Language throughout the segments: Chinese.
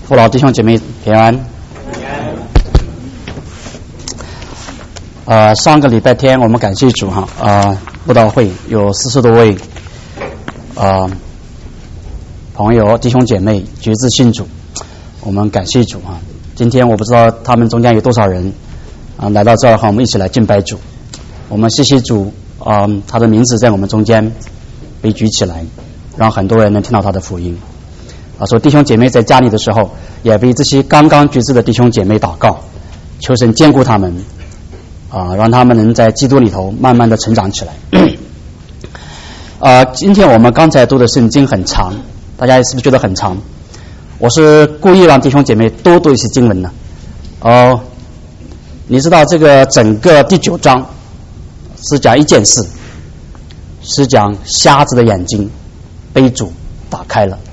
父老弟兄姐妹平安。上个礼拜天我们感谢主布道会有40多位朋友弟兄姐妹决志信主，我们感谢主今天我不知道他们中间有多少人来到这儿和我们一起来敬拜主。我们谢谢主他的名字在我们中间被举起来，让很多人能听到他的福音。说弟兄姐妹在家里的时候，也为这些刚刚决志的弟兄姐妹祷告，求神坚固他们让他们能在基督里头慢慢的成长起来。今天我们刚才读的圣经很长，大家是不是觉得很长？我是故意让弟兄姐妹多读一些经文的。你知道这个整个第9章是讲一件事，是讲瞎子的眼睛被主打开了。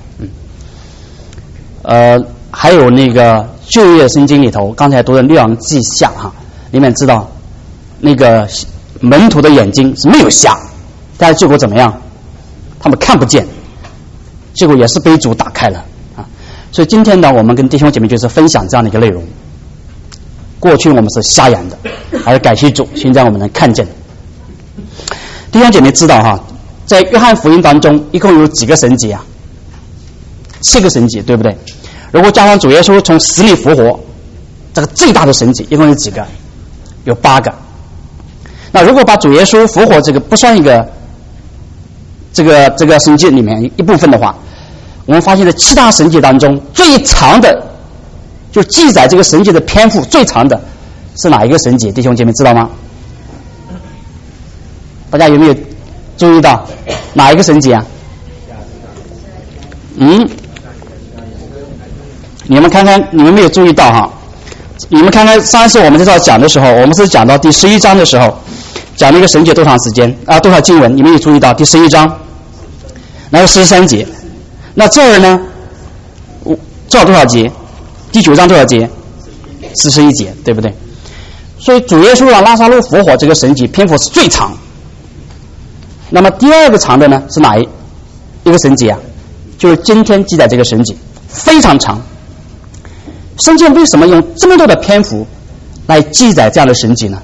还有那个旧约圣经里头刚才读的列王记下里面知道那个门徒的眼睛是没有瞎，但是结果怎么样？他们看不见，结果也是被主打开了所以今天呢，我们跟弟兄姐妹就是分享这样的一个内容。过去我们是瞎眼的，而感谢主，现在我们能看见。弟兄姐妹知道在约翰福音当中一共有几个神迹7个神迹，对不对？如果加上主耶稣从死里复活，这个最大的神迹一共有几个？有8个。那如果把主耶稣复活这个不算一个这个神迹里面一部分的话，我们发现在7大神迹当中最长的，就记载这个神迹的篇幅最长的是哪一个神迹？弟兄姐妹知道吗？大家有没有注意到哪一个神迹你们看看，你们没有注意到你们看看上一次我们在这讲的时候，我们是讲到第11章的时候，讲那个神节多长时间多少经文？你们有注意到第11章那个13节？那这儿呢这儿多少节？第9章多少节？41节，对不对？所以主耶稣让拉撒路复活这个神迹篇幅是最长。那么第二个长的呢是哪一个神迹就是今天记载这个神迹，非常长。圣经为什么用这么多的篇幅来记载这样的神迹呢？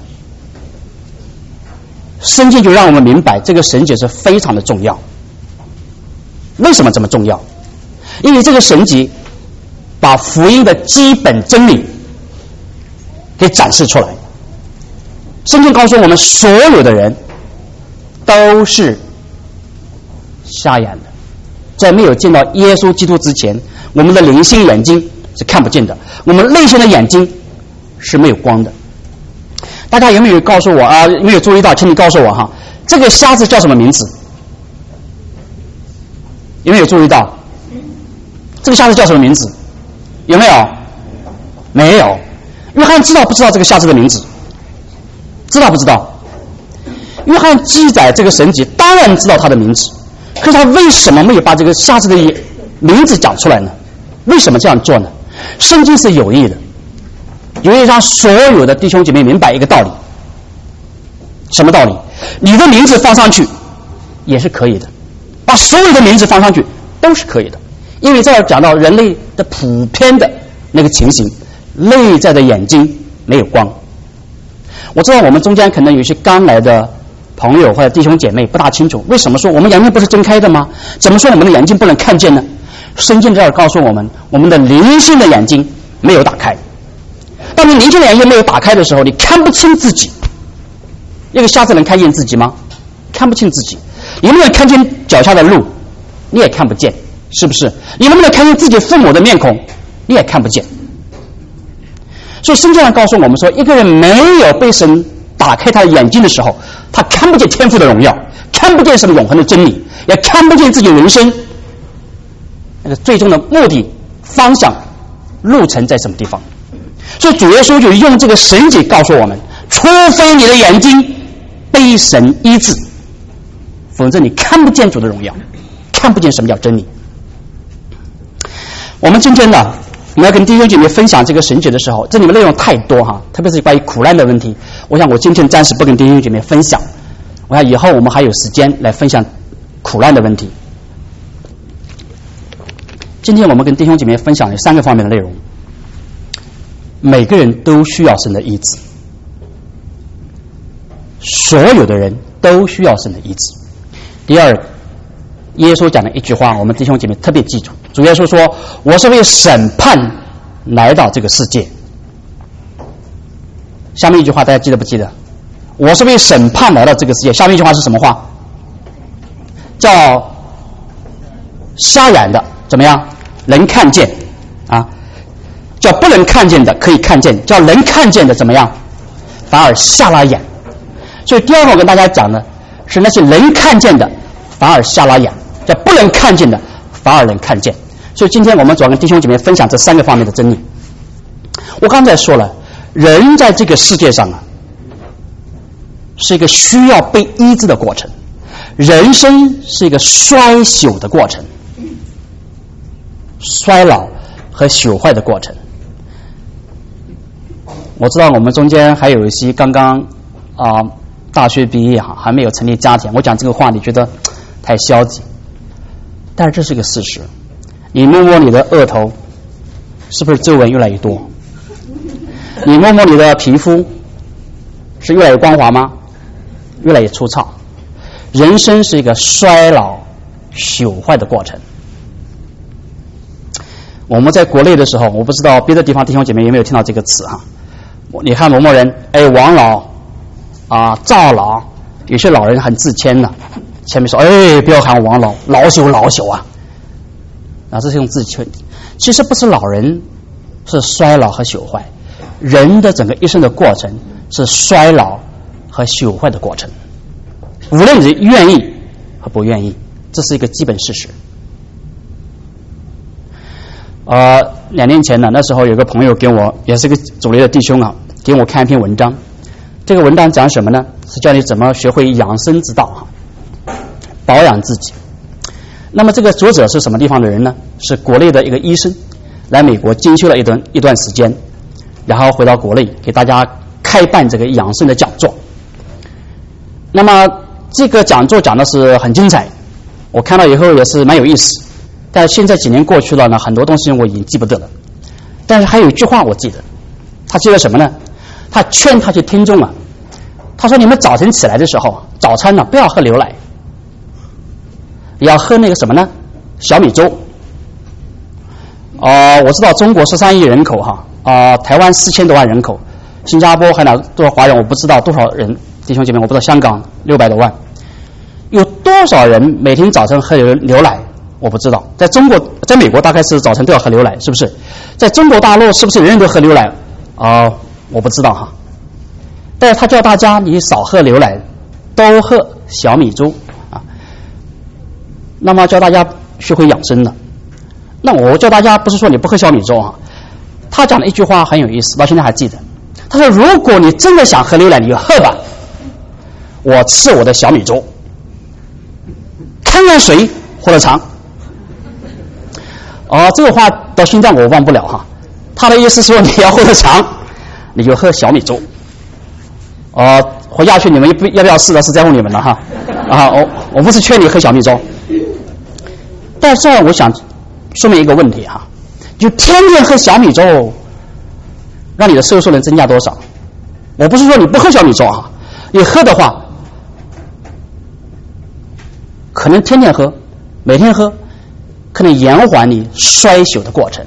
圣经就让我们明白这个神迹是非常的重要。为什么这么重要？因为这个神迹把福音的基本真理给展示出来。圣经告诉我们，所有的人都是瞎眼的，在没有见到耶稣基督之前，我们的灵性眼睛是看不见的，我们内心的眼睛是没有光的。大家有没有告诉我没有注意到？请你告诉我这个瞎子叫什么名字？有没有注意到？这个瞎子叫什么名字？有没有？没有。约翰知道不知道这个瞎子的名字？知道不知道？约翰记载这个神迹，当然知道他的名字，可是他为什么没有把这个瞎子的名字讲出来呢？为什么这样做呢？圣经是有意的，有意让所有的弟兄姐妹明白一个道理。什么道理？你的名字放上去也是可以的，把所有的名字放上去都是可以的，因为这儿讲到人类的普遍的那个情形，内在的眼睛没有光。我知道我们中间可能有些刚来的朋友或者弟兄姐妹不大清楚，为什么说我们眼睛不是睁开的吗？怎么说我们的眼睛不能看见呢？圣经这儿告诉我们，我们的灵性的眼睛没有打开。当你灵性的眼睛没有打开的时候，你看不清自己。一个瞎子能看见自己吗？看不清自己。你能不能看见脚下的路？你也看不见，是不是？你能不能看见自己父母的面孔？你也看不见。所以圣经上告诉我们说，一个人没有被神打开他的眼睛的时候，他看不见天父的荣耀，看不见什么永恒的真理，也看不见自己人生那个最终的目的、方向、路程在什么地方。所以主耶稣就用这个神迹告诉我们，除非你的眼睛被神医治，否则你看不见主的荣耀，看不见什么叫真理。我们今天呢，我们要跟弟兄姐妹分享这个神迹的时候，这里面内容太多特别是关于苦难的问题，我想我今天暂时不跟弟兄姐妹分享，我想以后我们还有时间来分享苦难的问题。 今天我们跟弟兄姐妹分享的3个方面的内容。每个人都需要神的医治，所有的人都需要神的医治。第二，耶稣讲的一句话，我们弟兄姐妹特别记住。主耶稣说：“我是为审判来到这个世界。”下面一句话大家记得不记得？我是为审判来到这个世界。下面一句话是什么话？叫瞎眼的怎么样？能看见啊。叫不能看见的可以看见，叫能看见的怎么样？反而瞎了眼。所以第二个我跟大家讲的是那些能看见的反而瞎了眼，叫不能看见的反而能看见。所以今天我们主要跟弟兄姐妹分享这3个方面的真理。我刚才说了，人在这个世界上啊，是一个需要被医治的过程，人生是一个衰朽的过程，衰老和朽坏的过程。我知道我们中间还有一些刚刚大学毕业还没有成立家庭，我讲这个话你觉得太消极，但是这是一个事实。你摸摸你的额头，是不是皱纹越来越多？你摸摸你的皮肤，是越来越光滑吗？越来越粗糙。人生是一个衰老朽坏的过程。我们在国内的时候，我不知道别的地方弟兄姐妹有没有听到这个词哈？你看某某人，王老赵老，有些老人很自谦的，前面说不要喊王老，老朽啊，这是用自谦。其实不是老人是衰老和朽坏，人的整个一生的过程是衰老和朽坏的过程，无论你愿意和不愿意，这是一个基本事实。2年前呢，那时候有个朋友给我，也是个主流的弟兄给我看一篇文章。这个文章讲什么呢？是教你怎么学会养生之道保养自己。那么这个作者是什么地方的人呢？是国内的一个医生，来美国进修了一段时间，然后回到国内给大家开办这个养生的讲座。那么这个讲座讲的是很精彩，我看到以后也是蛮有意思。但是现在几年过去了呢，很多东西我已经记不得了。但是还有一句话我记得，他记得什么呢？他劝他去听众他说你们早晨起来的时候，早餐呢不要喝牛奶，要喝那个什么呢？小米粥。我知道中国13亿人口台湾4000多万人口，新加坡还有多少华人我不知道多少人，弟兄姐妹我不知道，香港600多万，有多少人每天早晨喝牛奶？我不知道。在美国大概是早晨都要喝牛奶，是不是？在中国大陆是不是人人都喝牛奶？我不知道但是他叫大家你少喝牛奶，都喝小米粥那么教大家学会养生的。那我教大家不是说你不喝小米粥他讲的一句话很有意思，到现在还记得。他说如果你真的想喝牛奶，你就喝吧，我吃我的小米粥，看看谁活得长。这个话到现在我忘不了他的意思说你要活得长，你就喝小米粥。活下去你们要不要试的是在乎你们了我不是劝你喝小米粥。但是我想说明一个问题就天天喝小米粥，让你的收入能增加多少？我不是说你不喝小米粥你喝的话，可能天天喝，每天喝，可能延缓你衰朽的过程。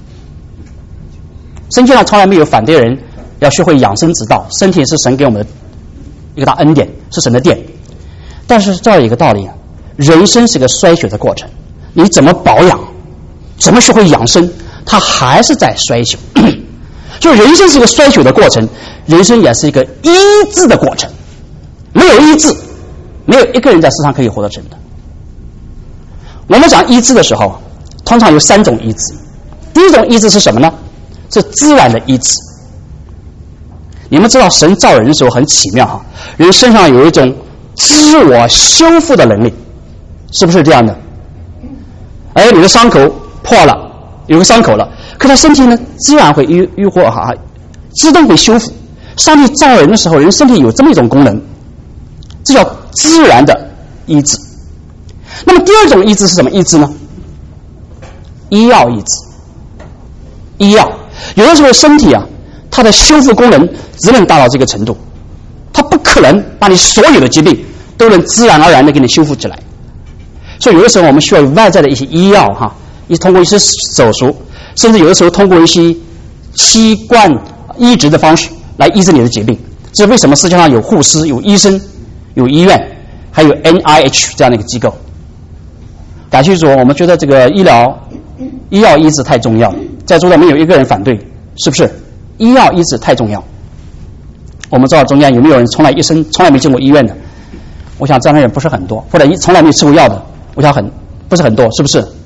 圣经上从来没有反对人要学会养生之道，身体是神给我们的一个大恩典，是神的殿。但是这儿有一个道理人生是个衰朽的过程，你怎么保养，怎么学会养生，它还是在衰朽。就人生是个衰朽的过程，人生也是一个医治的过程。没有医治，没有一个人在世上可以活得成的。我们讲医治的时候，通常有3种医治。第一种医治是什么呢？是自然的医治。你们知道神造人的时候很奇妙人身上有一种自我修复的能力，是不是这样的？你的伤口破了，有个伤口了，可他身体呢自然会愈合自动会修复。上帝造人的时候，人身体有这么一种功能，这叫自然的医治。那么第二种医治是什么医治呢？ 医药医治。医药有的时候身体啊，它的修复功能只能达到这个程度，它不可能把你所有的疾病都能自然而然的给你修复起来。所以有的时候我们需要有外在的一些医药哈，通过一些手术，甚至有的时候通过一些器官移植的方式来医治你的疾病。这是为什么世界上有护士、有医生、有医院，还有 NIH 这样的一个机构。感谢主，我们觉得这个医药医治太重要，在座的没有一个人反对，是不是？医药医治太重要。我们知道中间有没有人一生从来没进过医院的？我想这样的人不是很多，或者从来没吃过药的，我想不是很多，是不是？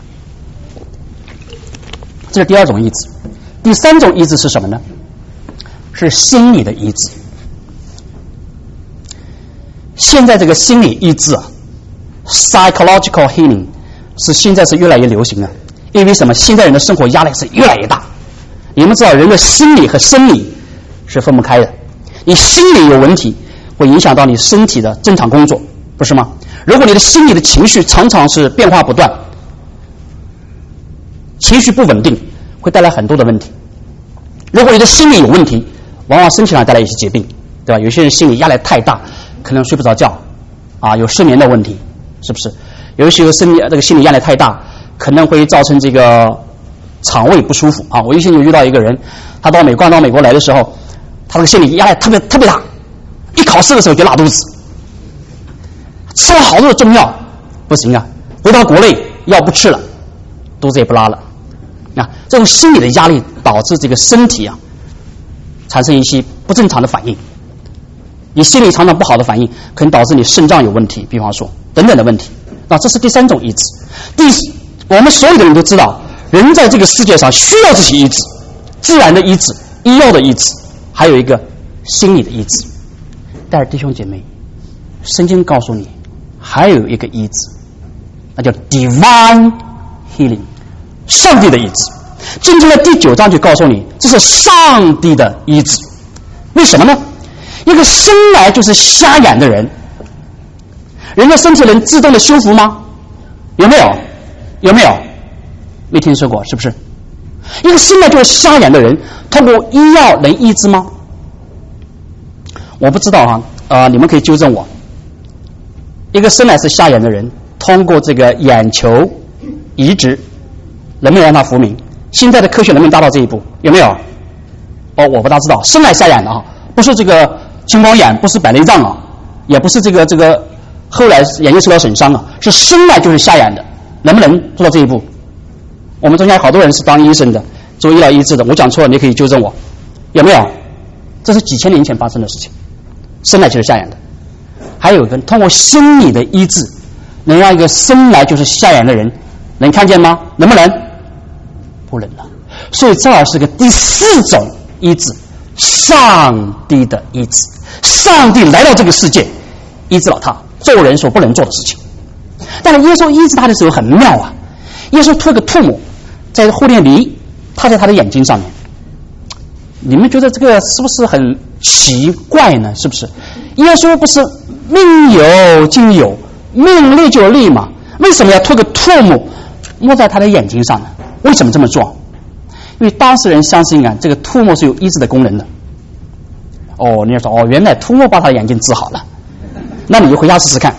这是第二种医治。第三种医治是什么呢？是心理的医治。现在这个心理医治啊 ，psychological healing 现在是越来越流行了。因为什么？现在人的生活压力是越来越大。你们知道，人的心理和生理是分不开的。你心理有问题，会影响到你身体的正常工作，不是吗？如果你的心理的情绪常常是变化不断，情绪不稳定，会带来很多的问题。如果你的心理有问题，往往身体上带来一些疾病，对吧？有些人心理压力太大，可能睡不着觉，啊，有失眠的问题，是不是？有些心理压力太大，可能会造成这个肠胃不舒服啊。我以前就遇到一个人，他到美国来的时候，他这个心理压力特别大，一考试的时候就拉肚子，吃了好多的中药，不行啊，回到国内药不吃了，肚子也不拉了。啊，这种心理的压力导致这个身体啊产生一些不正常的反应。你心理常常不好的反应，可能导致你肾脏有问题，比方说等等的问题。那这是第三种医治。我们所有的人都知道，人在这个世界上需要这些医治，自然的医治、医药的医治，还有一个心理的医治。但是弟兄姐妹，圣经告诉你，还有一个医治，那叫 divine healing， 上帝的医治。今天的第9章就告诉你，这是上帝的医治。为什么呢？一个生来就是瞎眼的人，人的身体能自动的修复吗？有没有？有没有？没听说过，是不是？一个生来就是瞎眼的人，通过医药能医治吗？我不知道哈，你们可以纠正我。一个生来是瞎眼的人，通过这个眼球移植，能不能让他复明？现在的科学能不能达到这一步？有没有？哦，我不大知道。生来瞎眼的啊，不是这个青光眼，不是白内障啊，也不是这个后来眼睛受到损伤啊，是生来就是瞎眼的，能不能做到这一步？我们中间好多人是当医生的，做医疗医治的，我讲错了，你可以纠正我，有没有？这是几千年前发生的事情，生来就是瞎眼的。还有一个通过心理的医治，能让一个生来就是瞎眼的人能看见吗？能不能？不能了。所以这儿是个第4种医治，上帝的医治。上帝来到这个世界，医治了他做人所不能做的事情。但是耶稣医治他的时候很妙啊，耶稣吐个唾沫在后面犁踏在他的眼睛上面。你们觉得这个是不是很奇怪呢？是不是？耶稣不是命由尽有，命立就立嘛？为什么要吐个唾沫摸在他的眼睛上呢？为什么这么做？因为当事人相信啊，这个唾沫是有医治的功能的。哦，你要说哦，原来唾沫把他的眼睛治好了，那你就回家试试看。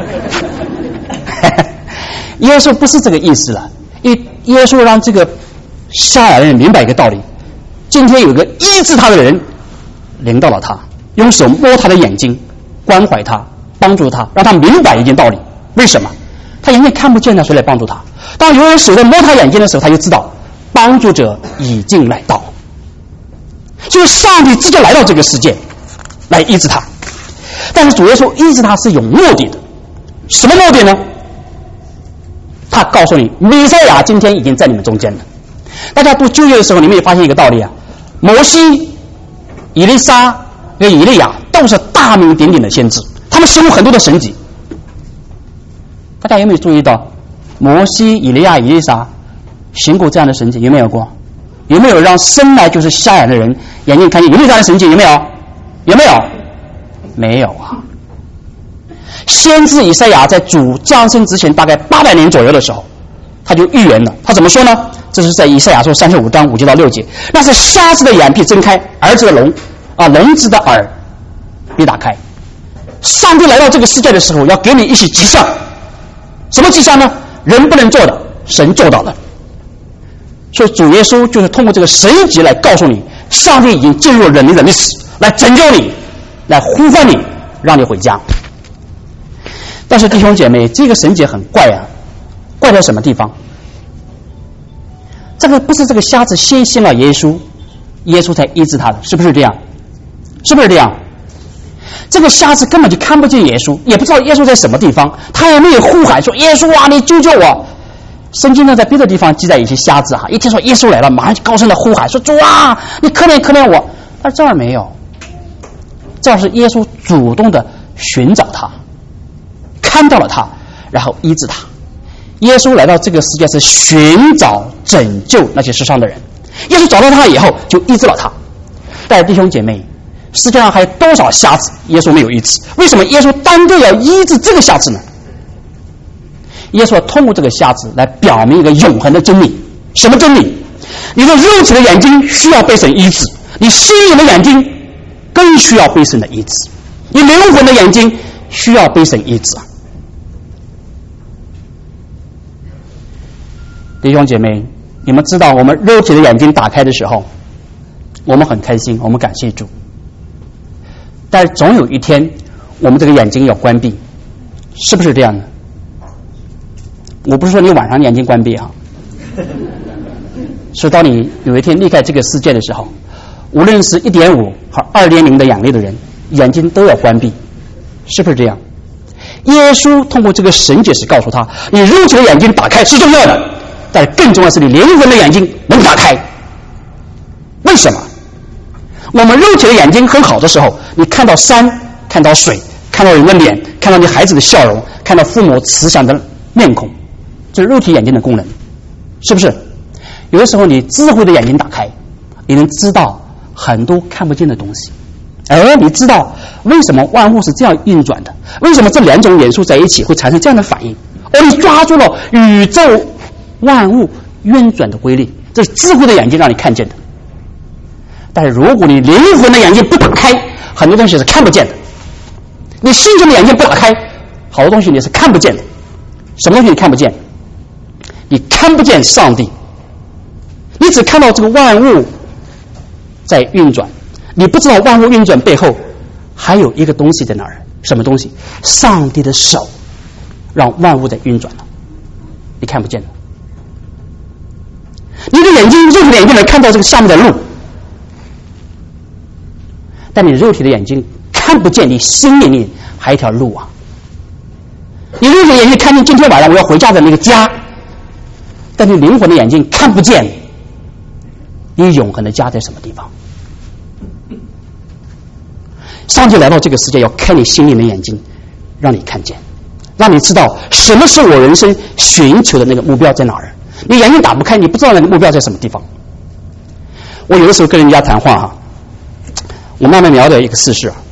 耶稣不是这个意思了，因为耶稣让这个瞎眼的人明白一个道理：今天有个医治他的人临到了他，用手摸他的眼睛，关怀他，帮助他，让他明白一件道理。为什么？他眼睛看不见了，谁来帮助他？当有人手在摸他眼睛的时候，他就知道帮助者已经来到。所以上帝直接来到这个世界来医治他。但是主耶稣医治他是有目的的。什么目的呢？他告诉你，弥赛亚今天已经在你们中间了。大家读旧约的时候，你们也发现一个道理啊，摩西、以利沙跟以利亚都是大名鼎鼎的先知，他们行过很多的神迹。大家有没有注意到摩西、以利亚、以利沙行过这样的神迹？有没有过？有没有让生来就是瞎眼的人眼睛看见？有没有这样的神迹？有没有？有没有？没有啊。先知以赛亚在主降生之前大概800年左右的时候， 他就预言了。他怎么说呢？这是在以赛亚书35章5节到6节。那是瞎子的眼必睁开，聋子的耳必打开。上帝来到这个世界的时候，要给你一些迹象。什么迹象呢？人不能做的，神做到了。所以主耶稣就是通过这个神迹来告诉你，上帝已经进入人类的历史，来拯救你，来呼唤你，让你回家。但是弟兄姐妹，这个神迹很怪啊，怪在什么地方？这个不是这个瞎子先信了耶稣，耶稣才医治他的，是不是这样？是不是这样？这个瞎子根本就看不见耶稣，也不知道耶稣在什么地方，他也没有呼喊说耶稣啊，你救救我。圣经呢，在别的地方记载一些瞎子一听说耶稣来了，马上就高声的呼喊说主啊，你可怜可怜我。而这儿没有，这儿是耶稣主动的寻找他，看到了他，然后医治他。耶稣来到这个世界是寻找拯救那些世上的人，耶稣找到他以后就医治了他。但是弟兄姐妹，世界上还有多少瞎子耶稣没有医治？为什么耶稣单个要医治这个瞎子呢？耶稣要通过这个瞎子来表明一个永恒的真理。什么真理？你的肉体的眼睛需要被神医治，你心灵的眼睛更需要被神的医治，你灵魂的眼睛需要被神医治。弟兄姐妹，你们知道我们肉体的眼睛打开的时候，我们很开心，我们感谢主。但是总有一天我们这个眼睛要关闭，是不是这样的？我不是说你晚上眼睛关闭是当你有一天离开这个世界的时候，无论是 1.5 和 2.0 的眼泪的人，眼睛都要关闭，是不是这样？耶稣通过这个神解释告诉他，你肉体的眼睛打开是重要的，但是更重要的是你灵魂的眼睛能打开。为什么？我们肉体的眼睛很好的时候，你看到山，看到水，看到人的脸，看到你孩子的笑容，看到父母慈祥的面孔，这是肉体眼睛的功能，是不是？有的时候你智慧的眼睛打开，你能知道很多看不见的东西，而你知道为什么万物是这样运转的，为什么这两种元素在一起会产生这样的反应，而你抓住了宇宙万物运转的规律，这是智慧的眼睛让你看见的。但是如果你灵魂的眼睛不打开，很多东西是看不见的。你心中的眼睛不打开，好多东西你是看不见的。什么东西你看不见？你看不见上帝，你只看到这个万物在运转，你不知道万物运转背后还有一个东西在哪儿。什么东西？上帝的手让万物在运转了，你看不见的。你的眼睛，肉体的眼睛能看到这个下面的路，但你肉体的眼睛看不见你心里还有一条路啊。你肉体的眼睛看见今天晚上我要回家的那个家，但你灵魂的眼睛看不见你永恒的家在什么地方。上帝来到这个世界要开你心灵的眼睛，让你看见，让你知道什么是我人生寻求的那个目标在哪儿。你眼睛打不开，你不知道那个目标在什么地方。我有的时候跟人家谈话我慢慢了解一个事实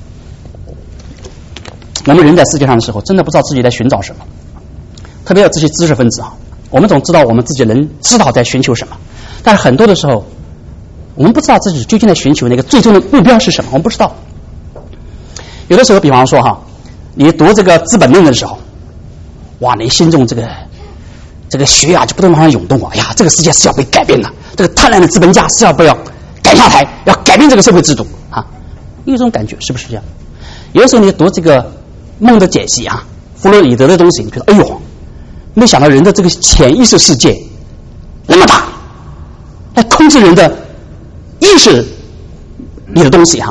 我们人在世界上的时候真的不知道自己在寻找什么，特别是这些知识分子我们总知道我们自己能知道在寻求什么，但是很多的时候我们不知道自己究竟在寻求那个最终的目标是什么，我们不知道。有的时候比方说你读这个资本论的时候，哇，你心中这个血就不断往上涌动哎呀，这个世界是要被改变的，这个贪婪的资本家是要不要改下台，要改变这个社会制度有一种感觉，是不是这样？有的时候你读这个梦的解析弗洛伊德的东西，你觉得哎呦，没想到人的这个潜意识世界那么大，来控制人的意识里的东西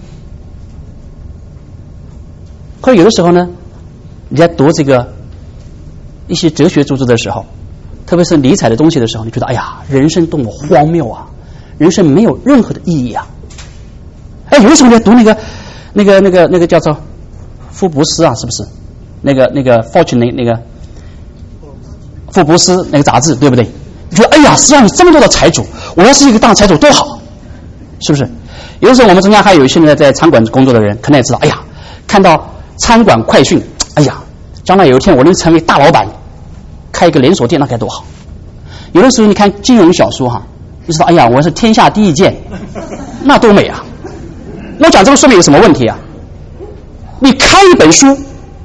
可是有的时候呢，你在读这个一些哲学著作的时候，特别是理财的东西的时候，你觉得哎呀，人生多么荒谬人生没有任何的意义有的时候你在读那个叫做福布斯是不是？那个 Fortune 那个福布斯那个杂志，对不对？你觉得哎呀，世界上有这么多的财主，我要是一个大财主多好，是不是？有的时候我们中间还有一些人在餐馆工作的人，可能也知道，哎呀，看到餐馆快讯，哎呀，将来有一天我能成为大老板， 开一个连锁店，那该多好。有的时候你看金庸小说哈，你说哎呀，我是天下第一剑，那多美啊。我讲这个说明有什么问题啊？你开一本书，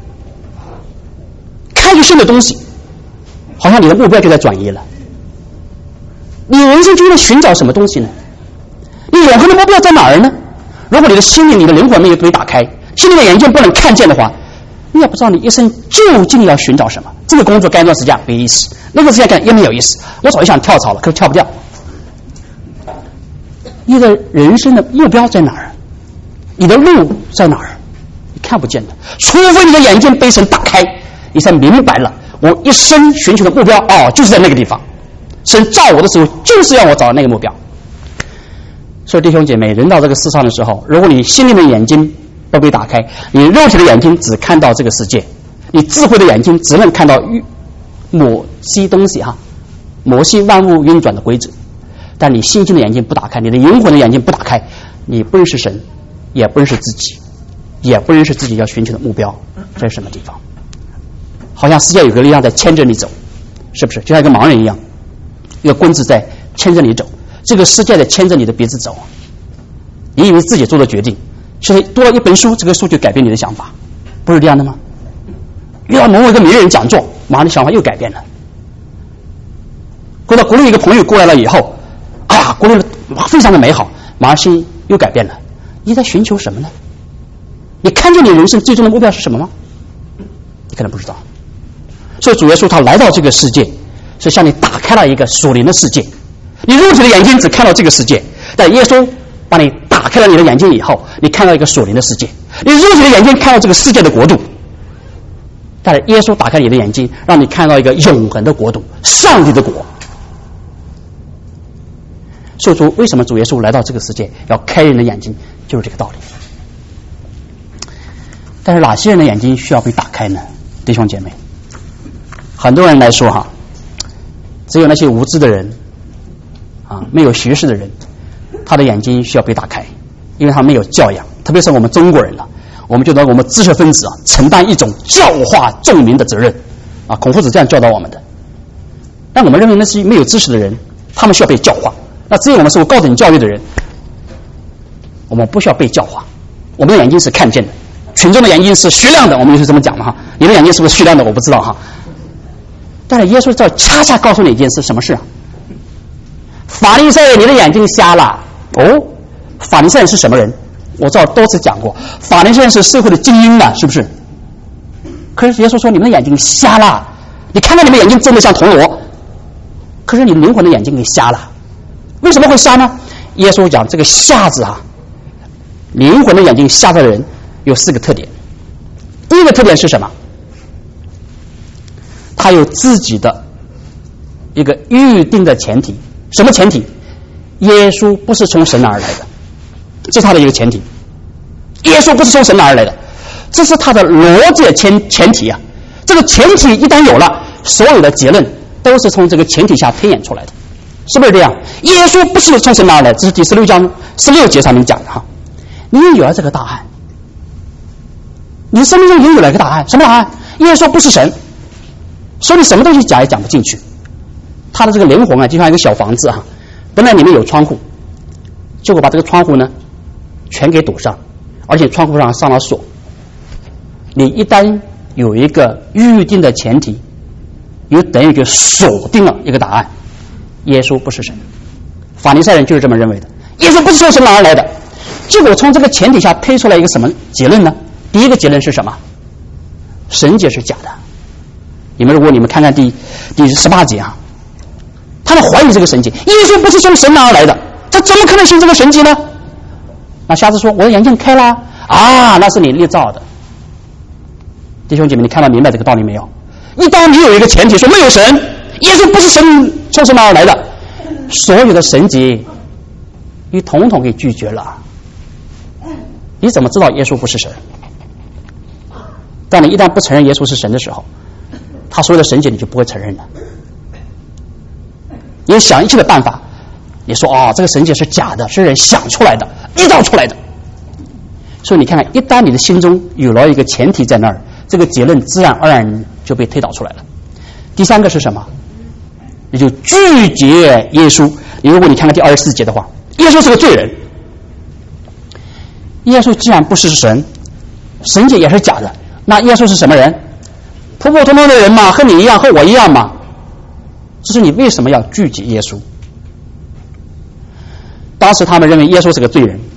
开一个新的东西，好像你的目标就在转移了。你人生中在寻找什么东西呢？你永恒的目标在哪儿呢？如果你的心灵、你的灵魂没有被打开，心灵的眼睛不能看见的话，你也不知道你一生究竟要寻找什么。这个工作干一段时间没意思，那个时间干也没有意思。我早就想跳槽了，可是跳不掉。你的人生的目标在哪儿？你的路在哪儿？你看不见的，除非你的眼睛被神打开，你才明白了。我一生寻求的目标，就是在那个地方。神造我的时候，就是要我找到那个目标。所以弟兄姐妹，人到这个世上的时候，如果你心灵的眼睛不被打开，你肉体的眼睛只看到这个世界，你智慧的眼睛只能看到某些东西某些万物运转的规则。但你心灵的眼睛不打开，你的灵魂的眼睛不打开，你不认识神，也不认识自己，也不认识自己要寻求的目标在什么地方。好像世界有个力量在牵着你走，是不是？就像一个盲人一样，一个棍子在牵着你走，这个世界在牵着你的鼻子走。你以为自己做的决定，其实多了一本书，这个书就改变你的想法，不是这样的吗？遇到某一个名人讲座，马上的想法又改变了。国内一个朋友过来了以后，国内非常的美好，马上心又改变了。你在寻求什么呢？你看见你人生最终的目标是什么吗？你可能不知道。所以主耶稣他来到这个世界，是向你打开了一个属灵的世界。你肉体的眼睛只看到这个世界，但耶稣把你打开了你的眼睛以后，你看到一个属灵的世界。你肉体的眼睛看到这个世界的国度，但是耶稣打开你的眼睛，让你看到一个永恒的国度，上帝的国。所以说，为什么主耶稣来到这个世界要开人的眼睛，就是这个道理。但是哪些人的眼睛需要被打开呢？弟兄姐妹，很多人来说只有那些无知的人没有学识的人，他的眼睛需要被打开，因为他没有教养。特别是我们中国人我们觉得我们知识分子承担一种教化众民的责任孔夫子这样教导我们的。但我们认为那些没有知识的人，他们需要被教化。那只有我们受高等教育的人，我们不需要被教化。我们的眼睛是看见的，群众的眼睛是虚亮的，我们就是这么讲的你的眼睛是不是虚亮的我不知道但是耶稣这恰恰告诉你一件事，什么事法利赛人，你的眼睛瞎了。法利赛人是什么人？我知道多次讲过，法利赛人是社会的精英是不是？可是耶稣说你们的眼睛瞎了，你看到你们眼睛真的像铜锣，可是你灵魂的眼睛给瞎了。为什么会瞎呢？耶稣讲这个瞎子灵魂的眼睛瞎的人有4个特点。第一个特点是什么？他有自己的一个预定的前提。什么前提？耶稣不是从神而来的，这是他的一个前提。耶稣不是从神而来的，这是他的逻辑前提这个前提一旦有了，所有的结论都是从这个前提下推演出来的，是不是这样？耶稣不是从神而来，这是第16章16节上面讲的你有了这个答案，你生命中也有了一个答案。什么答案？耶稣不是神，所以你什么东西讲也讲不进去。他的这个灵魂就像一个小房子本来里面有窗户，结果把这个窗户呢全给堵上，而且窗户上上了锁。你一旦有一个预定的前提，就等于就锁定了一个答案。耶稣不是神，法利赛人就是这么认为的。耶稣不是从神而来的，结果从这个前提下推出来一个什么结论呢？第一个结论是什么？神迹是假的。如果你们看看第18节他们怀疑这个神迹，耶稣不是从神而来的，他怎么可能信这个神迹呢？那瞎子说我的眼睛开了那是你立造的。弟兄姐妹，你看到明白这个道理没有？一旦你有一个前提说没有神，耶稣不是神从神而来的，所有的神迹你统统给拒绝了。你怎么知道耶稣不是神？但你一旦不承认耶稣是神的时候，他所有的神迹你就不会承认了。你想一切的办法，你说这个神迹是假的，是人想出来的，臆造出来的。所以你看看，一旦你的心中有了一个前提在那儿，这个结论自然而然就被推导出来了。 第三个是什么？也就拒绝耶稣。如果你看看第24节的话，耶稣是个罪人。耶稣既然不是神，神界也是假的，那耶稣是什么人？普普通通的人嘛，和你一样，和我一样嘛。这是你为什么要拒绝耶稣？当时他们认为耶稣是个罪人。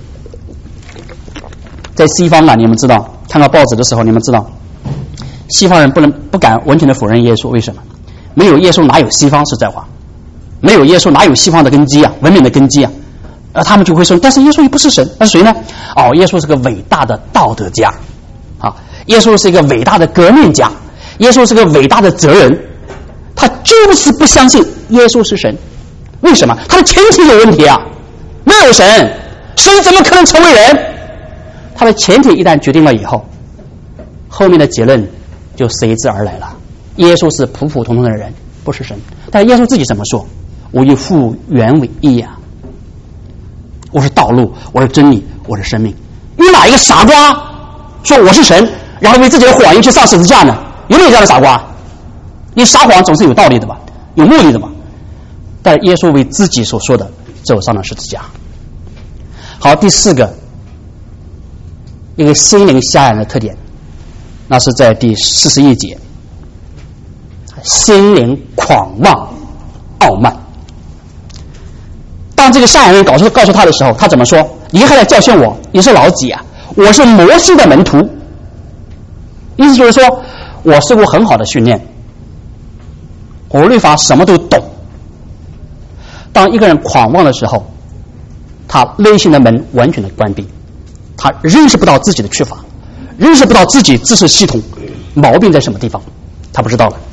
在西方啊，你们知道，看到报纸的时候，你们知道，西方人不敢完全的否认耶稣，为什么？没有耶稣哪有西方？实在话，没有耶稣哪有西方的根基啊，文明的根基啊？他们就会说，但是耶稣也不是神，那是谁呢？耶稣是个伟大的道德家，耶稣是一个伟大的革命家，耶稣是个伟大的哲人，他就是不相信耶稣是神。为什么？他的前提有问题啊，没有神，神怎么可能成为人？他的前提一旦决定了以后，后面的结论就随之而来了。耶稣是普普通通的人，不是神。但耶稣自己怎么说？我与父原为一啊，我是道路，我是真理，我是生命。有哪一个傻瓜说我是神，然后为自己的谎言去上十字架呢？有没有这样的傻瓜？你撒谎总是有道理的吧，有目的的吧。但耶稣为自己所说的走上了十字架。好，第四个，一个心灵瞎眼的特点，那是在第41节，心灵狂妄傲慢。当这个瞎眼人告诉他的时候，他怎么说？你还来教训我？你是老几啊？我是摩西的门徒。意思就是说，我受过很好的训练，我律法什么都懂。当一个人狂妄的时候，他内心的门完全的关闭，他认识不到自己的缺乏，认识不到自己知识系统毛病在什么地方，他不知道了。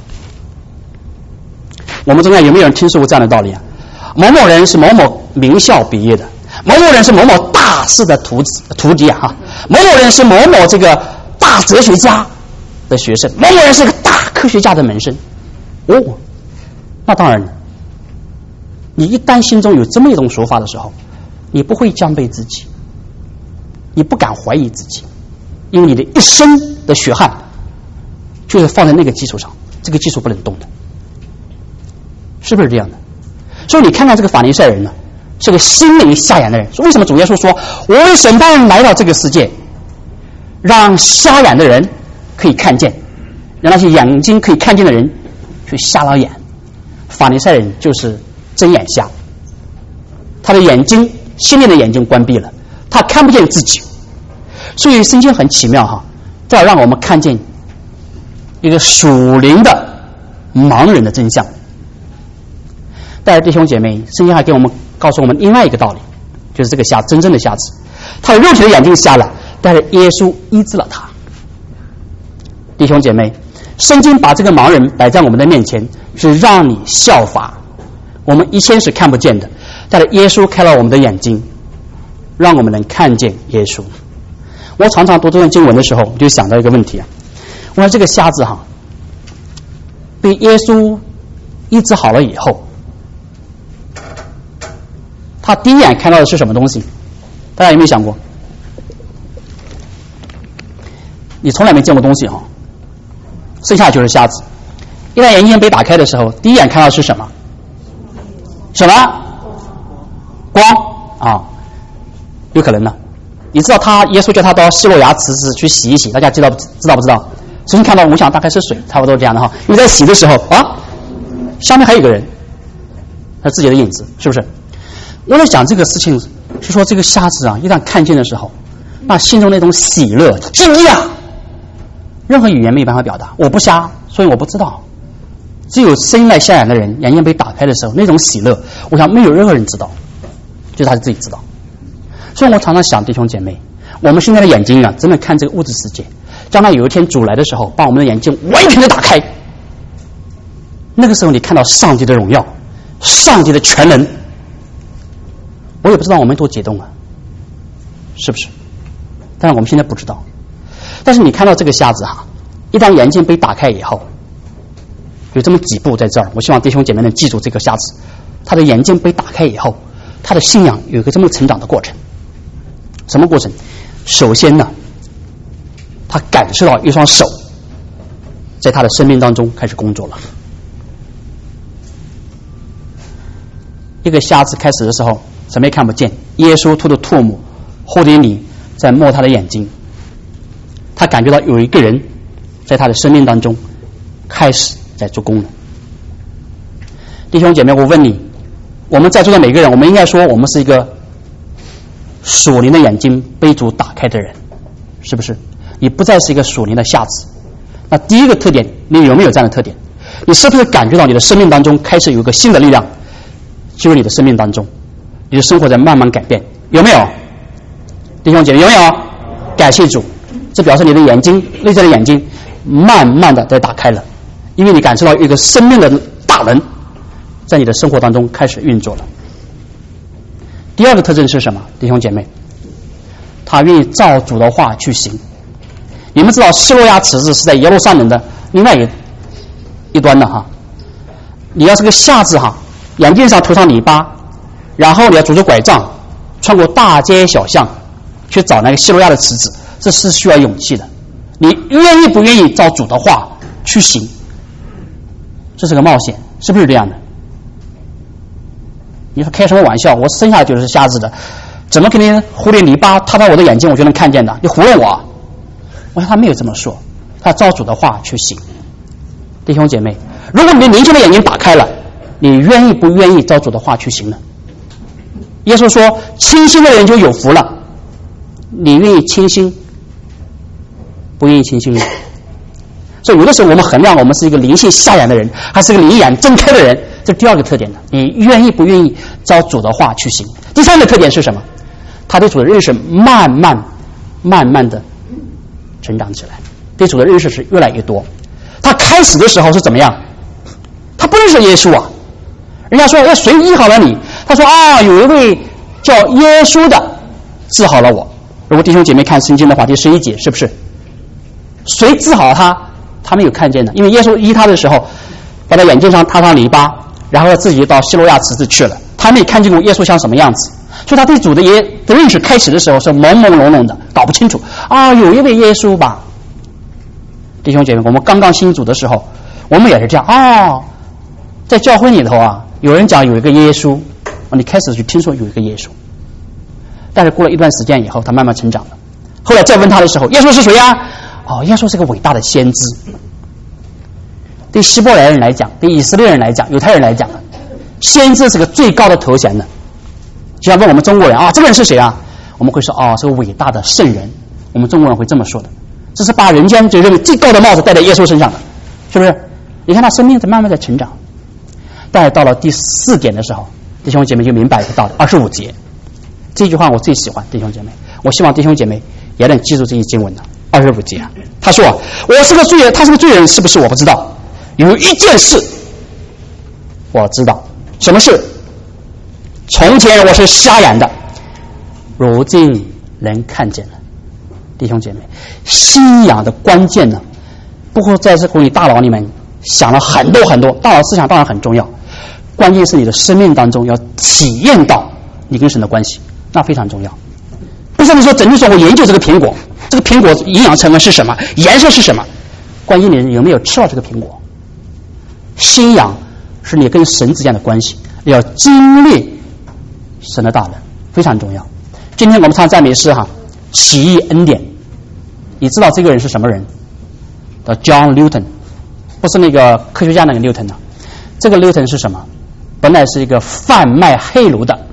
我们中间有没有人听说过这样的道理啊？某某人是某某名校毕业的，某某人是某某大师的徒弟啊，某某人是某某这个大哲学家的学生，某某人是个大科学家的门生。那当然了，你一旦心中有这么一种说法的时候，你不会降卑自己，你不敢怀疑自己，因为你的一生的血汗就是放在那个基础上，这个基础不能动的，是不是这样的？所以你看看这个法利赛人呢，是个心灵瞎眼的人。为什么主耶稣说我为审判来到这个世界，让瞎眼的人可以看见，让那些眼睛可以看见的人去瞎了眼？法利赛人就是睁眼瞎，他的眼睛，心灵的眼睛关闭了，他看不见自己。所以圣经很奇妙哈，这要让我们看见一个属灵的盲人的真相。但是弟兄姐妹，圣经还给我们告诉我们另外一个道理，就是这个瞎，真正的瞎子，他的肉体的眼睛瞎了，但是耶稣医治了他。弟兄姐妹，圣经把这个盲人摆在我们的面前，是让你效法。我们以前是看不见的，但是耶稣开了我们的眼睛，让我们能看见耶稣。我常常读这段经文的时候，我就想到一个问题啊，我说这个瞎子哈，被耶稣医治好了以后，他第一眼看到的是什么东西？大家有没有想过？你从来没见过东西哈，剩下就是瞎子。一旦眼睛被打开的时候，第一眼看到的是什么？什么？光啊，有可能的。你知道耶稣叫他到西洛亚池子去洗一洗，大家知道不知道？首先看到，我想大概是水，差不多这样的哈。因为在洗的时候啊，下面还有一个人，他自己的影子，是不是？我在想这个事情是说，这个瞎子啊，一旦看见的时候，那心中那种喜乐、惊讶，任何语言没有办法表达。我不瞎，所以我不知道。只有生来瞎眼的人，眼睛被打开的时候，那种喜乐，我想没有任何人知道，就是他自己知道。所以我常常想，弟兄姐妹，我们现在的眼睛啊，真的看这个物质世界，将来有一天主来的时候，把我们的眼睛完全的打开，那个时候你看到上帝的荣耀，上帝的全能，我也不知道我们多激动啊，是不是？但是我们现在不知道。但是你看到这个瞎子哈，一旦眼睛被打开以后，有这么几步在这儿，我希望弟兄姐妹能记住这个瞎子，他的眼睛被打开以后，他的信仰有一个这么成长的过程。什么过程？首先呢，他感受到一双手在他的生命当中开始工作了。 一个瞎子开始的时候什么也看不见，耶稣吐的唾沫或者你在摸他的眼睛，他感觉到有一个人在他的生命当中开始在做工了。弟兄姐妹，我问你，我们在座的每个人，我们应该说我们是一个属灵的眼睛被主打开的人，是不是？你不再是一个属灵的瞎子。那第一个特点，你有没有这样的特点？你是不是感觉到你的生命当中开始有一个新的力量进入你的生命当中，你的生活在慢慢改变？有没有？弟兄姐妹，有没有？感谢主，这表示你的眼睛，内在的眼睛慢慢的在打开了，因为你感受到一个生命的大能在你的生活当中开始运作了。第二个特征是什么？弟兄姐妹，他愿意照主的话去行。你们知道希罗亚池子是在耶路撒冷的另外一端的哈。你要是个瞎子哈，眼镜上涂上泥巴，然后你要拄着拐杖穿过大街小巷去找那个希罗亚的池子，这是需要勇气的。你愿意不愿意照主的话去行？这是个冒险，是不是这样的？你说开什么玩笑？我生下来就是瞎子的，怎么可能糊点泥巴踏到我的眼睛我就能看见的？你糊弄我啊！我想他没有这么说，他照主的话去行。弟兄姐妹，如果你的灵性的眼睛打开了，你愿意不愿意照主的话去行呢？耶稣说清心的人就有福了，你愿意清心不愿意清心呢？所以有的时候我们衡量我们是一个灵性瞎眼的人还是一个灵眼睁开的人，这是第二个特点的，你愿意不愿意照主的话去行。第三个特点是什么？他对主的认识慢慢的成长起来，对主的认识是越来越多。他开始的时候是怎么样？他不认识耶稣啊，人家说要谁医好了你？他说啊，有一位叫耶稣的治好了我。如果弟兄姐妹看圣经的话，第11节是不是？谁治好他？他没有看见的，因为耶稣医他的时候，把他眼睛上踏上泥巴，然后自己到希罗亚池子去了，他没看见过耶稣像什么样子，所以他对主的认识开始的时候是朦朦胧胧的，搞不清楚啊，有一位耶稣吧。弟兄姐妹，我们刚刚信主的时候，我们也是这样啊，在教会里头啊，有人讲有一个耶稣，你开始去听说有一个耶稣，但是过了一段时间以后，他慢慢成长了。后来再问他的时候，耶稣是谁呀？哦，耶稣是个伟大的先知。对希伯来人来讲，对以色列人来讲，犹太人来讲，先知是个最高的头衔的。就像问我们中国人啊，这个人是谁啊？我们会说是个伟大的圣人。我们中国人会这么说的。这是把人间就认为最高的帽子戴在耶稣身上的，是不是？你看他生命在慢慢的成长。但是到了第4点的时候，弟兄姐妹就明白一个道理。25节这句话我最喜欢，弟兄姐妹，我希望弟兄姐妹也能记住这一经文的25节啊。他说我是个罪人，他是个罪人，是不是我不知道？有一件事我知道，什么事？从前我是瞎眼的，如今能看见了。弟兄姐妹，信仰的关键呢，不会在这个你大脑里面想了很多很多，大脑思想当然很重要，关键是你的生命当中要体验到你跟神的关系，那非常重要。不是你说整天说我研究这个苹果，这个苹果营养成分是什么，颜色是什么，关键你有没有吃到这个苹果。信仰是你跟神之间的关系，你要经历神的大能，非常重要。今天我们唱赞美诗哈，奇异恩典，你知道这个人是什么人？叫 John Newton， 不是那个科学家那个 Newton 啊。这个 Newton 是什么？本来是一个贩卖黑奴的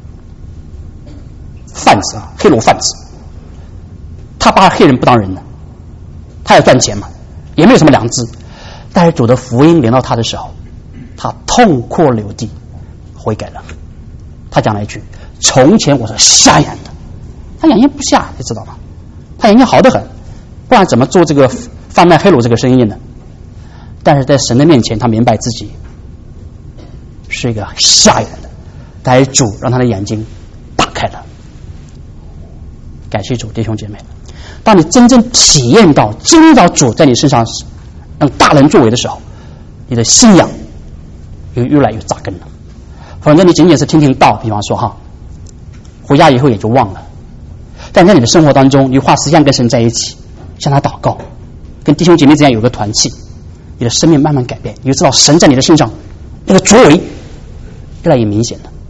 贩子啊，黑奴贩子。他把黑人不当人的，他要赚钱嘛，也没有什么良知。但是主的福音临到他的时候，他痛哭流涕，悔改了。他讲了一句：从前我是瞎眼的。他眼睛不瞎，你知道吗？他眼睛好得很，不然怎么做这个贩卖黑奴这个生意呢？但是在神的面前，他明白自己是一个瞎眼的，但是主让他的眼睛打开了。感谢主，弟兄姐妹，当你真正体验到、经历到主在你身上大能作为的时候，你的信仰又越来越扎根了。反正你仅仅是听听道，比方说哈，回家以后也就忘了。但在你的生活当中，你花时间跟神在一起，向他祷告，跟弟兄姐妹之间有个团契，你的生命慢慢改变，你就知道神在你的身上那个作为越来越明显了。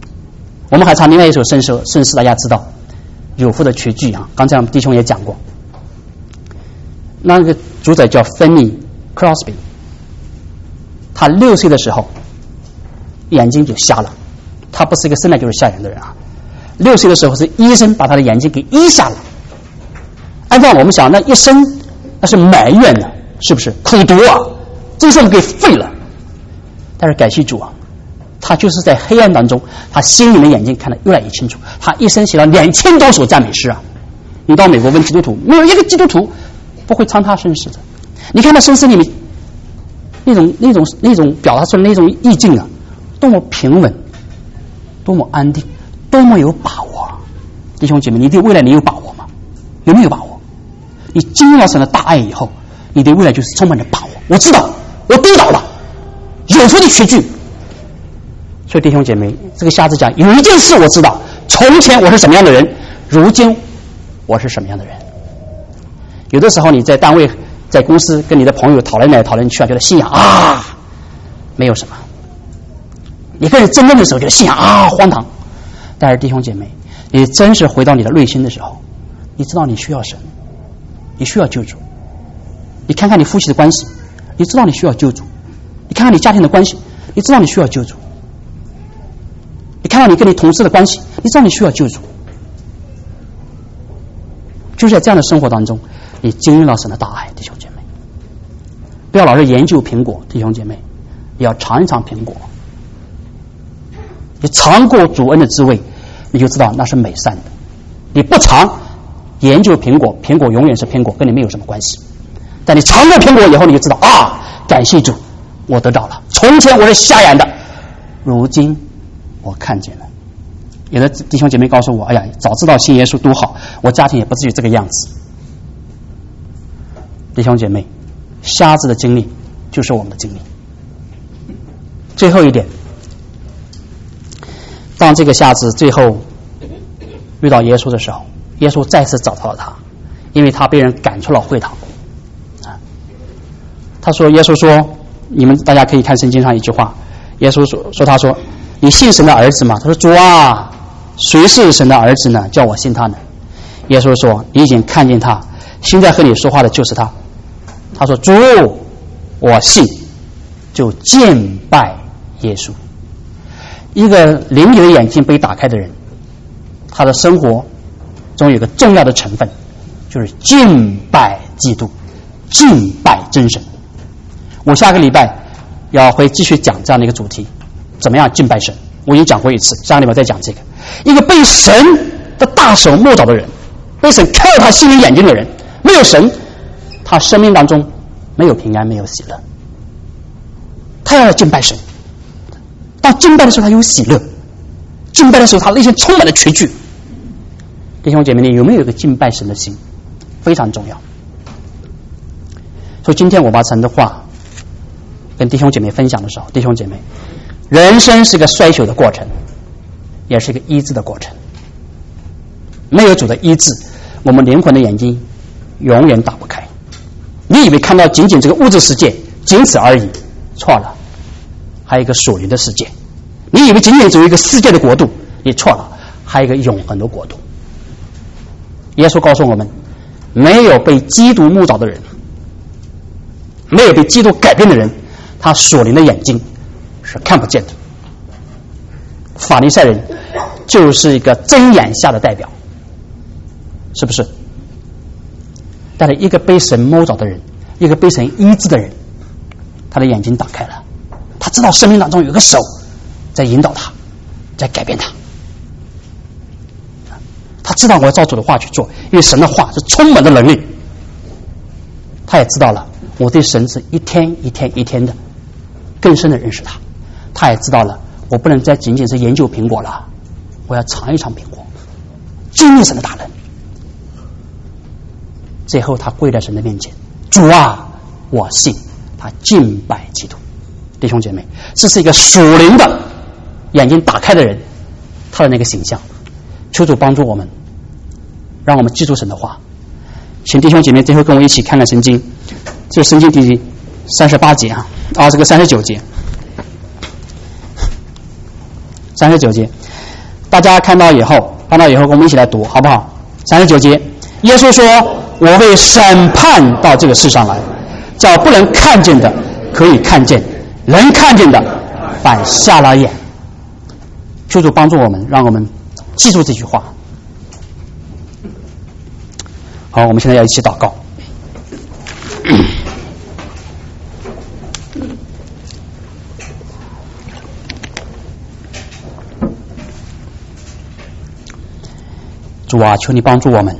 我们还唱另外一首圣诗，大家知道有福的群聚啊，刚才我们弟兄也讲过，那个主宰叫芬尼 Crosby， 他6岁的时候眼睛就瞎了，他不是一个生来就是瞎眼的人啊，6岁的时候是医生把他的眼睛给医瞎了。按照我们想，那一生那是埋怨的，是不是苦读啊？这是我们给废了。但是感谢主啊，他就是在黑暗当中，他心灵的眼睛看得越来越清楚。他一生写了2000多首赞美诗啊！你到美国问基督徒，没有一个基督徒不会唱他圣诗的。你看他圣诗里面那种表达出来那种意境啊，多么平稳，多么安定，多么有把握啊！弟兄姐妹，你对未来你有把握吗？有没有把握？你经历了神的大爱以后，你对未来就是充满着把握。我知道，我得到了，有福的群聚。所以弟兄姐妹，这个瞎子讲有一件事我知道，从前我是什么样的人，如今我是什么样的人。有的时候你在单位在公司跟你的朋友讨论来讨论去啊，觉得信仰啊没有什么，你跟人争论的时候觉得信仰啊荒唐。但是弟兄姐妹，你真是回到你的内心的时候，你知道你需要神，你需要救主。你看看你夫妻的关系，你知道你需要救主。你看看你家庭的关系，你知道你需要救主。你看到你跟你同事的关系，你知道你需要救主。就是在这样的生活当中，你经历了神的大爱，弟兄姐妹。不要老是研究苹果，弟兄姐妹，你要尝一尝苹果。你尝过主恩的滋味，你就知道那是美善的。你不尝研究苹果，苹果永远是苹果，跟你没有什么关系。但你尝过苹果以后，你就知道啊，感谢主，我得到了。从前我是瞎眼的，如今我看见了。有的弟兄姐妹告诉我，哎呀，早知道信耶稣多好，我家庭也不至于这个样子。弟兄姐妹，瞎子的经历就是我们的经历。最后一点，当这个瞎子最后遇到耶稣的时候，耶稣再次找到了他，因为他被人赶出了会堂。他说，耶稣说，你们大家可以看圣经上一句话，耶稣说他说，你信神的儿子吗？他说，主啊，谁是神的儿子呢？叫我信他呢。耶稣说，你已经看见他，现在和你说话的就是他。他说，主，我信，就敬拜耶稣。一个灵里的眼睛被打开的人，他的生活中有一个重要的成分，就是敬拜基督，敬拜真神。我下个礼拜要会继续讲这样的一个主题，怎么样敬拜神。我已经讲过一次，下个礼拜再讲这个。一个被神的大手摸着的人，被神开了他心灵眼睛的人，没有神，他生命当中没有平安，没有喜乐。他要敬拜神，当敬拜的时候他有喜乐，敬拜的时候他内心充满了全剧。弟兄姐妹，你有没有一个敬拜神的心？非常重要。所以今天我把神的话跟弟兄姐妹分享的时候，弟兄姐妹，人生是个衰朽的过程，也是一个医治的过程。没有主的医治，我们灵魂的眼睛永远打不开。你以为看到仅仅这个物质世界，仅此而已，错了，还有一个属灵的世界。你以为仅仅只有一个世界的国度，你错了，还有一个永恒的国度。耶稣告诉我们，没有被基督牧找的人，没有被基督改变的人，他属灵的眼睛是看不见的。法利赛人就是一个睁眼下的代表，是不是？但是一个被神摸着的人，一个被神医治的人，他的眼睛打开了，他知道生命当中有个手在引导他，在改变他。他知道我要照主的话去做，因为神的话是充满的能力。他也知道了我对神是一天一天一天的更深的认识他。他也知道了我不能再仅仅是研究苹果了，我要尝一尝苹果，经历神的大能。最后他跪在神的面前，主啊，我信。他敬拜基督。弟兄姐妹，这是一个属灵的眼睛打开的人，他的那个形象。求主帮助我们，让我们记住神的话。请弟兄姐妹最后跟我一起看看圣经，这圣经第38节这个39节，39节， 大家看到以后，我们一起来读，好不好？39节，耶稣说：“我为审判到这个世上来，叫不能看见的可以看见，能看见的反瞎了眼。”求主帮助我们，让我们记住这句话。好，我们现在要一起祷告。主啊，求你帮助我们，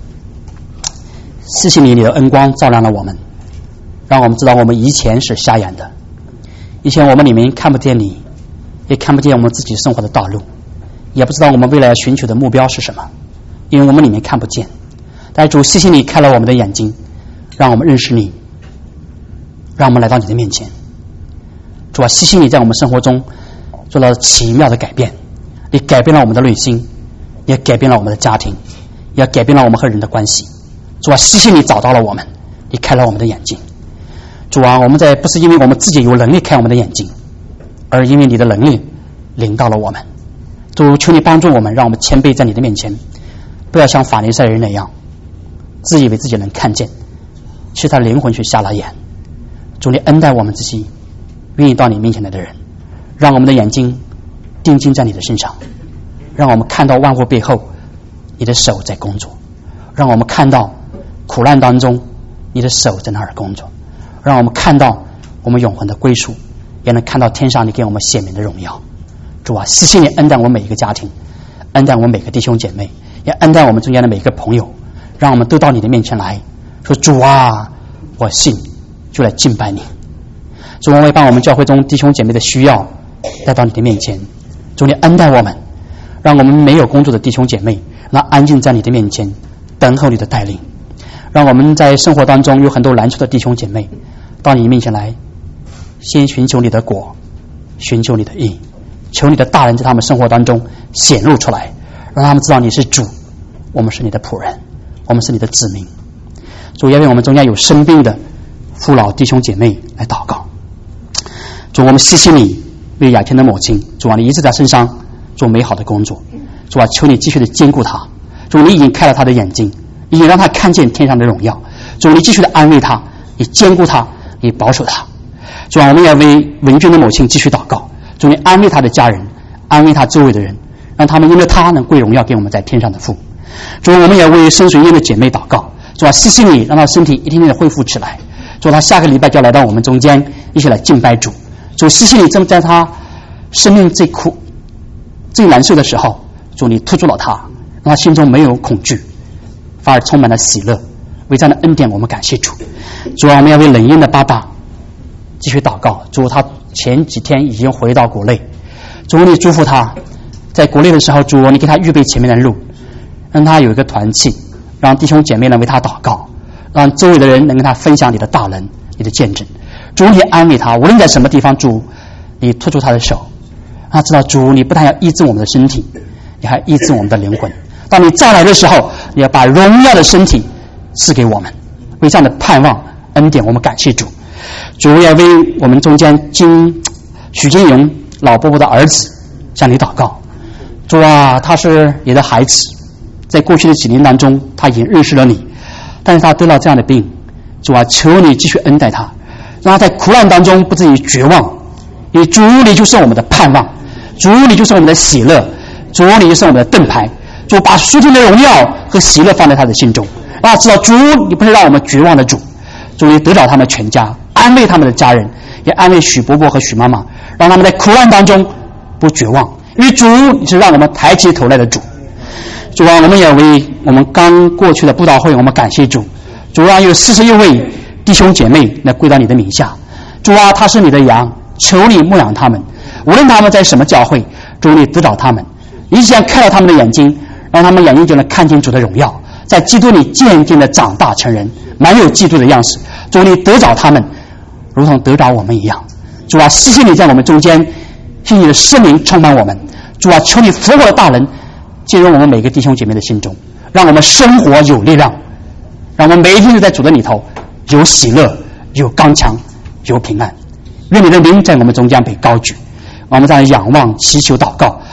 谢谢你的恩光照亮了我们，让我们知道我们以前是瞎眼的，以前我们里面看不见你，也看不见我们自己生活的道路，也不知道我们未来要寻求的目标是什么，因为我们里面看不见。但主，谢谢你开了我们的眼睛，让我们认识你，让我们来到你的面前。主啊，谢谢你在我们生活中做了奇妙的改变，你改变了我们的内心，也改变了我们的家庭，也改变了我们和人的关系。主啊，谢谢你找到了我们，你开了我们的眼睛。主啊，我们不是因为我们自己有能力开我们的眼睛，而因为你的能力领到了我们。主，求你帮助我们，让我们谦卑在你的面前，不要像法利赛人那样自以为自己能看见，其实他灵魂却瞎了眼。主，你恩待我们这些愿意到你面前来的人，让我们的眼睛定睛在你的身上，让我们看到万物背后你的手在工作，让我们看到苦难当中你的手在那儿工作，让我们看到我们永恒的归属，也能看到天上你给我们显明的荣耀。主啊，谢谢你恩待我们每一个家庭，恩待我们每个弟兄姐妹，也恩待我们中间的每一个朋友，让我们都到你的面前来说：主啊，我信，就来敬拜你。主，我们把我们教会中弟兄姐妹的需要带到你的面前。主，你恩待我们，让我们没有工作的弟兄姐妹让他安静在你的面前等候你的带领，让我们在生活当中有很多难处的弟兄姐妹到你面前来，先寻求你的国，寻求你的义，求你的大人在他们生活当中显露出来，让他们知道你是主，我们是你的仆人，我们是你的子民。主，也为我们中间有生病的父老弟兄姐妹来祷告。主，我们谢谢你为雅婷的母亲，主啊，你一直在身上做美好的工作。主啊，求你继续的坚固他。主，你已经开了他的眼睛，已经让他看见天上的荣耀。主，你继续的安慰他，你坚固他，你保守他。主啊，我们也为文君的母亲继续祷告。主，你安慰他的家人，安慰他周围的人，让他们因为他能归荣耀给我们在天上的父。主，我们也为深水烟的姐妹祷告。主啊，谢谢你让他身体一天天的恢复起来。主，他下个礼拜就要来到我们中间一起来敬拜主。主，谢谢你正在他生命最苦最难受的时候，主，你突出了他，让他心中没有恐惧，反而充满了喜乐。为这样的恩典我们感谢主。主啊，我们要为冷烟的爸爸继续祷告。主，他前几天已经回到国内，主，你祝福他在国内的时候，主，你给他预备前面的路，让他有一个团契，让弟兄姐妹能为他祷告，让周围的人能跟他分享你的大能，你的见证。主，你安慰他，无论在什么地方，主，你托住他的手，让他知道主，你不但要医治我们的身体，你还医治我们的灵魂。当你再来的时候，你要把荣耀的身体赐给我们。为这样的盼望恩典，我们感谢主。主，也为我们中间许金荣老伯伯的儿子向你祷告。主啊，他是你的孩子，在过去的几年当中他已经认识了你，但是他得了这样的病。主啊，求你继续恩待他，让他在苦难当中不至于绝望。因为主，你就是我们的盼望，主，你就是我们的喜乐，主，你就是我们的盾牌。主，把属天的荣耀和喜乐放在他的心中，让他知道主，你不是让我们绝望的主。主，你得到他们全家，安慰他们的家人，也安慰许伯伯和许妈妈，让他们在苦难当中不绝望。因为主，你是让我们抬起头来的主。主啊，我们也为我们刚过去的布道会，我们感谢主。主啊，有41位弟兄姐妹来归到你的名下。主啊，他是你的羊，求你牧养他们，无论他们在什么教会，主，你指导他们，你先开了他们的眼睛，让他们眼睛就能看见主的荣耀，在基督里渐渐的长大成人，满有基督的样式。主，你得着他们，如同得着我们一样。主啊，谢谢你在我们中间，谢谢你的圣灵充满我们。主啊，求你复活的大能进入我们每个弟兄姐妹的心中，让我们生活有力量，让我们每一天都在主的里头有喜乐，有刚强，有平安。愿你的名在我们中间被高举。我们在仰望祈求祷告，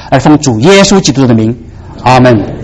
而奉主耶稣基督的名，阿门。